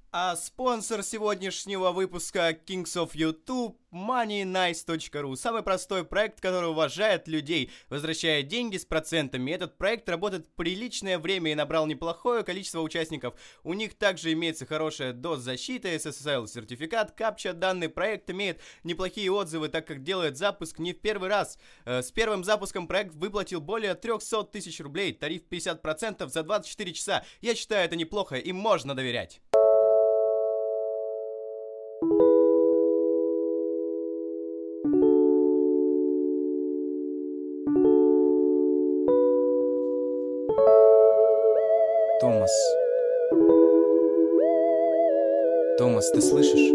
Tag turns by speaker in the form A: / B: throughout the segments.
A: А спонсор сегодняшнего выпуска Kings of YouTube moneynice.ru. Самый простой проект, который уважает людей, возвращая деньги с процентами. Этот проект работает приличное время и набрал неплохое количество участников. У них также имеется хорошая доза защиты, SSL сертификат, капча. Данный проект имеет неплохие отзывы, так как делает запуск не в первый раз. С первым запуском проект выплатил более 300 тысяч рублей, тариф 50% за 24 часа. Я считаю, это неплохо, им можно доверять. Томас. Томас, ты слышишь?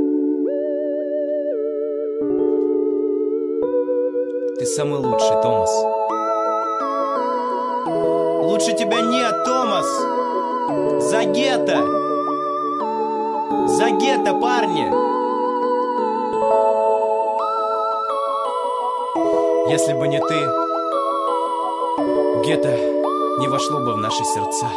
A: Ты самый лучший, Томас. Лучше тебя нет, Томас! За гетто! За гетто, парни! Если бы не ты, гетто не вошло бы в наши сердца.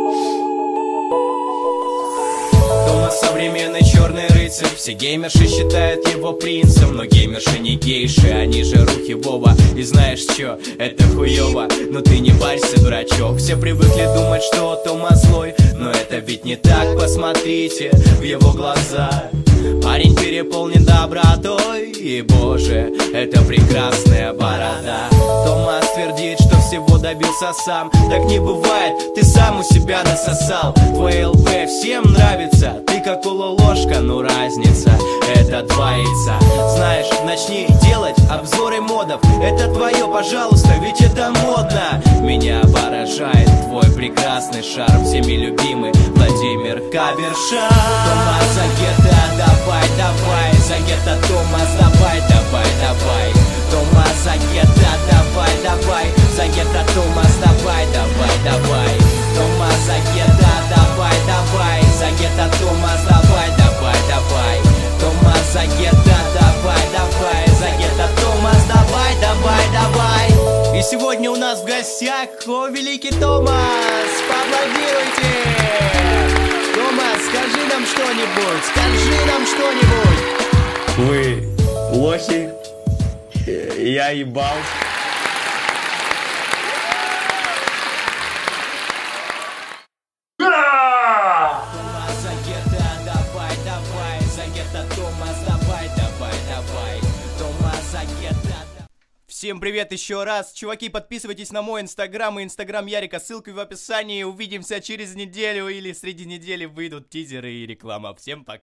A: Томас современный черный рыцарь. Все геймерши считают его принцем, но геймерши не гейши, они же рухи Вова. И знаешь чё, это хуёво, но ты не парься, дурачок. Все привыкли думать, что Томас злой, но это ведь не так, посмотрите в его глаза. Парень переполнен добротой, и боже, это прекрасная борода. Томас твердит, что всего добился сам. Так не бывает, ты сам у себя насосал. Твой ЛП всем нравится, ты как полуложка, но разница это 2 яйца. Знаешь, начни делать обзоры модов. Это твое, пожалуйста, ведь это модно. Меня поражает твой прекрасный шарм, всеми любимый Владимир Каверша. Томас, за гетто, давай, давай. За гетто, Томас, давай, давай, давай. Томас, за гетто, давай, давай. За гетто, Томас, давай, давай, давай. Томас, за гетто, давай, давай. За гетто, Томас, давай, давай, давай. Томас, за гетто, давай, давай. За гетто, Томас, давай, давай, давай. И сегодня у нас в гостях, о, великий Томас. Поаплодируйте. Томас, скажи нам что-нибудь, скажи нам что-нибудь.
B: Вы лохи, я ебал.
A: Томас, за гетто, давай, давай. За гетто, Томас, давай, давай, давай. Томас, за гетто. Всем привет еще раз. Чуваки, подписывайтесь на мой инстаграм и инстаграм Ярика, ссылка в описании. Увидимся через неделю или среди недели выйдут тизеры и реклама. Всем пока.